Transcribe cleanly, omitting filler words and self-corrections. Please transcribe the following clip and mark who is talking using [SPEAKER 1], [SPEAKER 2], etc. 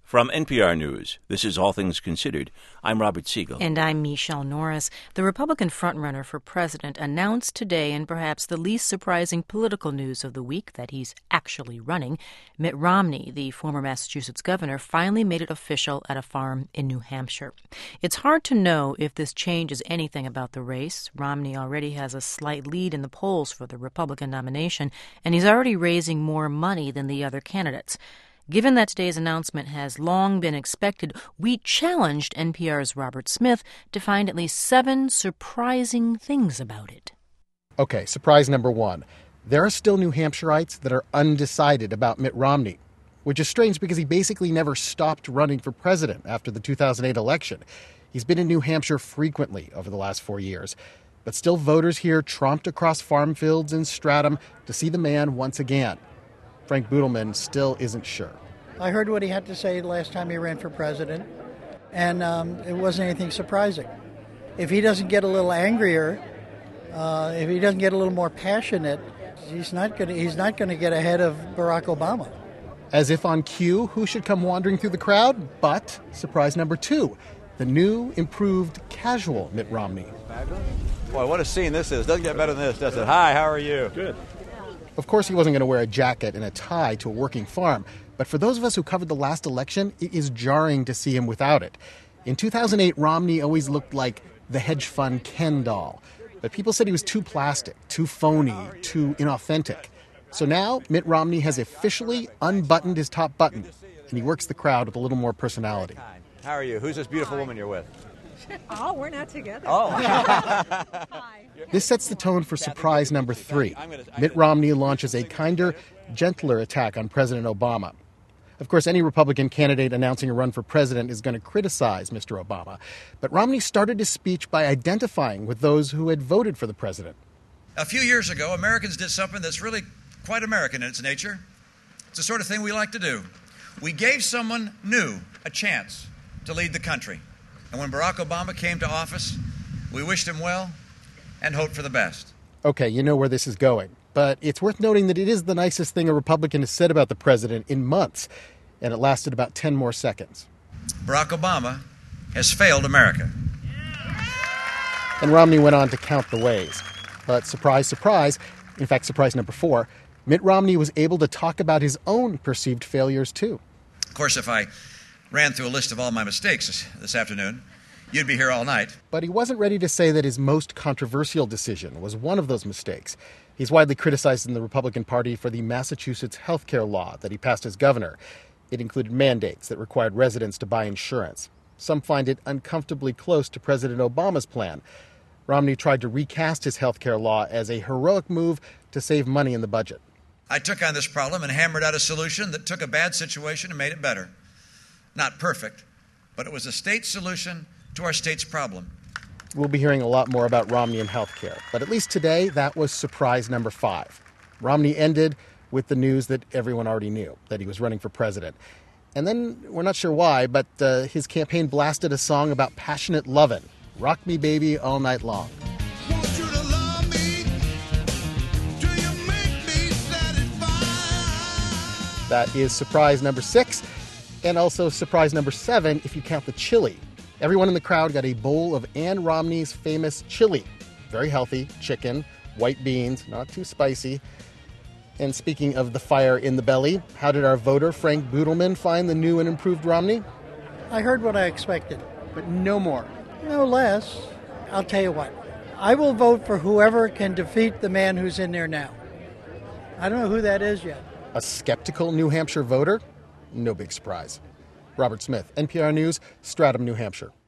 [SPEAKER 1] From NPR News, this is All Things Considered. I'm Robert Siegel.
[SPEAKER 2] And I'm Michelle Norris. The Republican frontrunner for president announced today, in perhaps the least surprising political news of the week, that he's actually running. Mitt Romney, the former Massachusetts governor, finally made it official at a farm in New Hampshire. It's hard to know if this changes anything about the race. Romney already has a slight lead in the polls for the Republican nomination, and he's already raising more money than the other candidates. Given that today's announcement has long been expected, we challenged NPR's Robert Smith to find at least 7 surprising things about it.
[SPEAKER 3] Okay, surprise number 1. There are still New Hampshireites that are undecided about Mitt Romney, which is strange because he basically never stopped running for president after the 2008 election. He's been in New Hampshire frequently over the last 4 years. But still, voters here tromped across farm fields in Stratham to see the man once again. Frank Budelman still isn't sure.
[SPEAKER 4] I heard what he had to say the last time he ran for president, and it wasn't anything surprising. If he doesn't get a little angrier, if he doesn't get a little more passionate, he's not going to get ahead of Barack Obama.
[SPEAKER 3] As if on cue, who should come wandering through the crowd? But surprise number 2, the new, improved, casual Mitt Romney.
[SPEAKER 5] Boy, what a scene this is. Doesn't get better than this, does it? Hi, how are you?
[SPEAKER 6] Good.
[SPEAKER 3] Of course, he wasn't going to wear a jacket and a tie to a working farm, but for those of us who covered the last election, it is jarring to see him without it. In 2008, Romney always looked like the hedge fund Ken doll, but people said he was too plastic, too phony, too inauthentic. So now, Mitt Romney has officially unbuttoned his top button, and he works the crowd with a little more personality.
[SPEAKER 5] How are you? Who's this beautiful woman you're with?
[SPEAKER 7] Oh, we're not together.
[SPEAKER 5] Oh.
[SPEAKER 7] Hi.
[SPEAKER 3] This sets the tone for surprise number 3. Mitt Romney launches a kinder, gentler attack on President Obama. Of course, any Republican candidate announcing a run for president is going to criticize Mr. Obama. But Romney started his speech by identifying with those who had voted for the president.
[SPEAKER 8] A few years ago, Americans did something that's really quite American in its nature. It's the sort of thing we like to do. We gave someone new a chance to lead the country. And when Barack Obama came to office, we wished him well and hoped for the best.
[SPEAKER 3] Okay, you know where this is going. But it's worth noting that it is the nicest thing a Republican has said about the president in months. And it lasted about 10 more seconds.
[SPEAKER 8] Barack Obama has failed America.
[SPEAKER 3] And Romney went on to count the ways. But surprise, surprise, in fact, surprise number 4, Mitt Romney was able to talk about his own perceived failures, too.
[SPEAKER 8] Of course, if I ran through a list of all my mistakes this afternoon, you'd be here all night.
[SPEAKER 3] But he wasn't ready to say that his most controversial decision was one of those mistakes. He's widely criticized in the Republican Party for the Massachusetts health care law that he passed as governor. It included mandates that required residents to buy insurance. Some find it uncomfortably close to President Obama's plan. Romney tried to recast his health care law as a heroic move to save money in the budget.
[SPEAKER 8] I took on this problem and hammered out a solution that took a bad situation and made it better. Not perfect, but it was a state solution to our state's problem.
[SPEAKER 3] We'll be hearing a lot more about Romney and health care, but at least today, that was surprise number 5. Romney ended with the news that everyone already knew, that he was running for president. And then, we're not sure why, but his campaign blasted a song about passionate lovin', Rock Me Baby All Night Long.
[SPEAKER 9] Want you to love me till you make me satisfied.
[SPEAKER 3] That is surprise number 6, and also surprise number 7 if you count the chili. Everyone in the crowd got a bowl of Ann Romney's famous chili. Very healthy, chicken, white beans, not too spicy. And speaking of the fire in the belly, how did our voter, Frank Budelman, find the new and improved Romney?
[SPEAKER 4] I heard what I expected.
[SPEAKER 3] But no more.
[SPEAKER 4] No less. I'll tell you what. I will vote for whoever can defeat the man who's in there now. I don't know who that is yet.
[SPEAKER 3] A skeptical New Hampshire voter? No big surprise. Robert Smith, NPR News, Stratham, New Hampshire.